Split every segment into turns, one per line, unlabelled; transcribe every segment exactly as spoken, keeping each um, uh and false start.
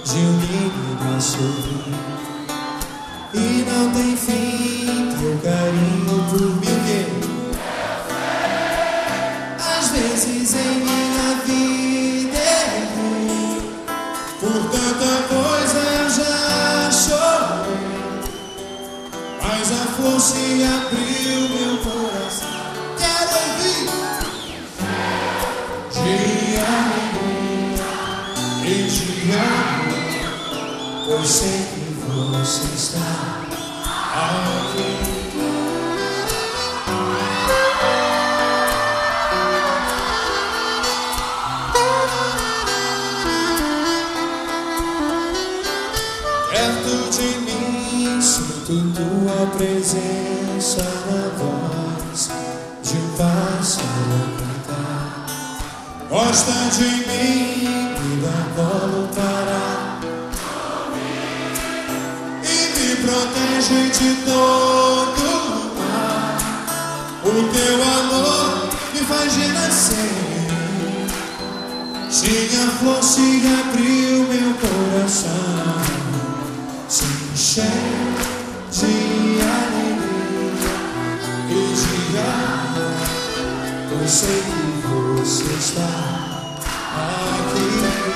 de um menino a sorrir. E não tem fim teu carinho por mim. Às vezes em minha vida errei, por tanta coisa eu já chorei, mas a flor se abriu, meu coração. Quero ouvir de alegria e te amo, pois sei que você está aqui. Perto de mim sinto tua presença na voz de um pássaro a cantar. Gosta de mim, me dá colo para e me protege de todo o mal. O teu amor me faz renascer. Sim, a flor se abriu, meu coração se encheu de alegria e de amor, pois sei que você está aqui.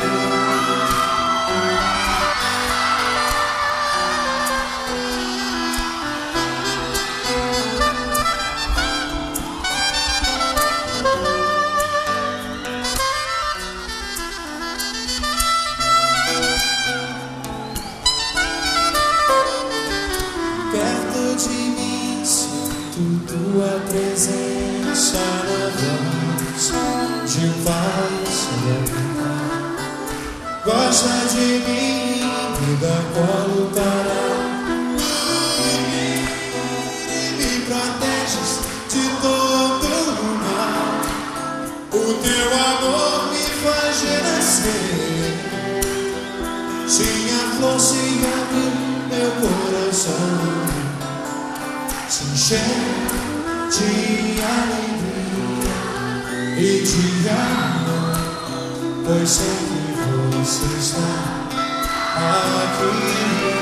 Perto de mim sinto tua presença na voz de um pássaro a cantar. Gosta de mim, me dá colo para dormir e me proteges de todo o mal. O teu amor me faz renascer. Sim, a flor se abriu, meu coração se encheu de alegria e de amor, pois sei que você está aqui.